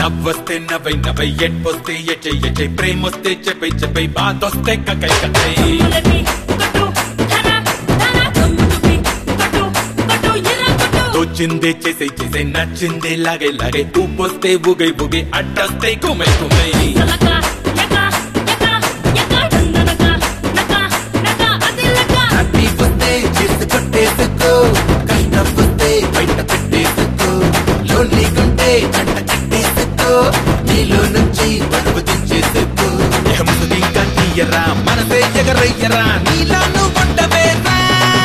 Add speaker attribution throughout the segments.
Speaker 1: నవ్వొస్తే నవ్వై నవ్వై ఎట్పొస్తే ఎచ్చై ఎచ్చై ప్రేమొస్తే చెప్పై చెప్పై బాధొస్తే కకై కకై తోచిందే చేసే చేసే నచ్చిందే లాగే లాగే ఊపొస్తే ఊగై ఊగై అడ్డొస్తే కుమై కుమై హ్యాపీ వస్తే చేసి కొట్టేసుకో కష్టం వస్తే బయట పెట్టేసుకో లోన్లీ కొంటే జంట కట్టేసుకో నీలో నుంచి బరువు దించేసుకో ముసుగు ఇంకా తీయరా మనసే ఎగరయ్యరా నీలా నువ్వు ఉండవేరా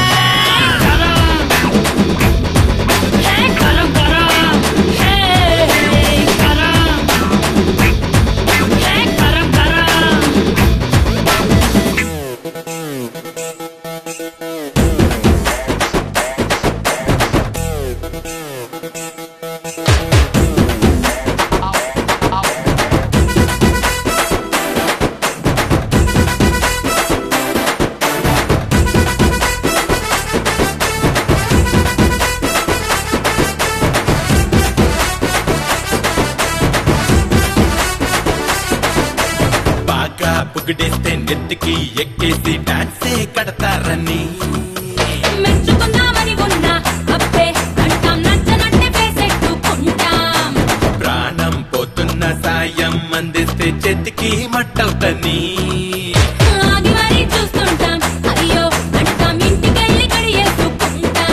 Speaker 1: పుగిడేస్తే నెత్తికి ఎక్కేసి డాన్సే కడతారని
Speaker 2: మెచ్చుకుందామని ఉన్నా అబ్బే అంటాం నచ్చనట్టే వేసెట్టుకుంటాం
Speaker 1: ప్రాణం పోతున్న సాయం అందిస్తే చేతికి మట్టవుతని
Speaker 2: ఆగి మరీ చూస్తుంటాం అయ్యో అంటాం ఇంటికెళ్ళి కడియేసుకుంటాం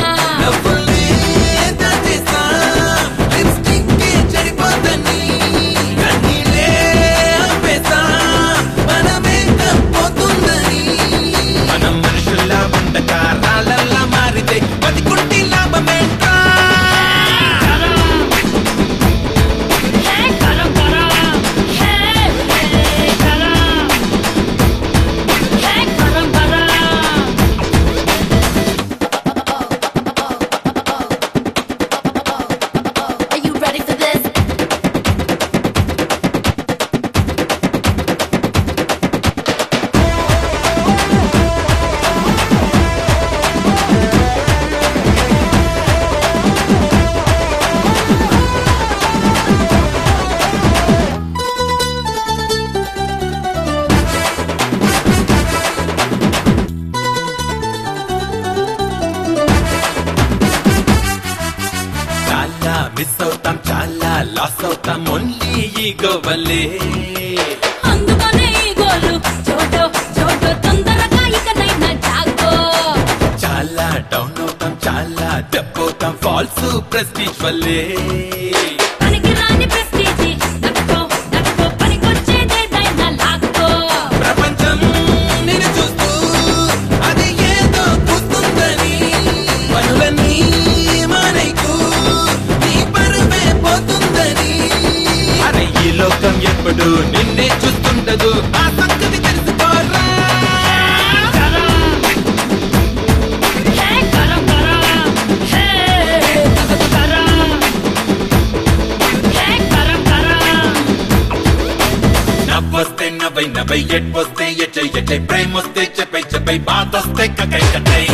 Speaker 1: మిస్ అవుతాం చాలా లాస్ అవుతాం ఓన్లీ ఈగో వల్లే
Speaker 2: అందుకనే ఈగోలు చోటో చోటో తొందరగా ఇకనైనా జాగో
Speaker 1: చాలా డౌన్ అవుతాం చాలా దెబ్బవుతాం ఫాల్స్ ప్రెస్టీజ్ వల్లే
Speaker 2: పనికి రాని ప్రెస్టీజి నక్కో నక్కో పనికొచ్చేదేదైనా లాక్కో
Speaker 1: ప్రపంచం నిన్ను చూస్తూ అది ఏదో కూస్తుందని పనులన్నీ మానైకు ఈ లోకం ఎప్పుడు నిన్నే చూస్తుండదు ఆ సంగతి తెలుసుకోరా నవ్వొస్తే నవ్వై నవ్వై ఎట్వొస్తే ఎచ్చై ఎచ్చై ప్రేమొస్తే చెప్పై చెప్పై బాధొస్తే కకై కకై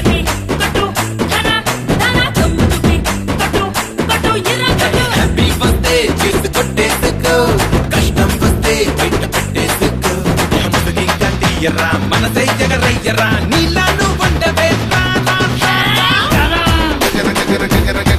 Speaker 1: హ్యాపీ వస్తే చేసి కొట్టేసుకో కష్టం వస్తే బయట పెట్టేసుకో ముసుగు ఇంకా తీయరా మనసే ఎగరయ్యరా నీలా నువ్వు ఉండవేరా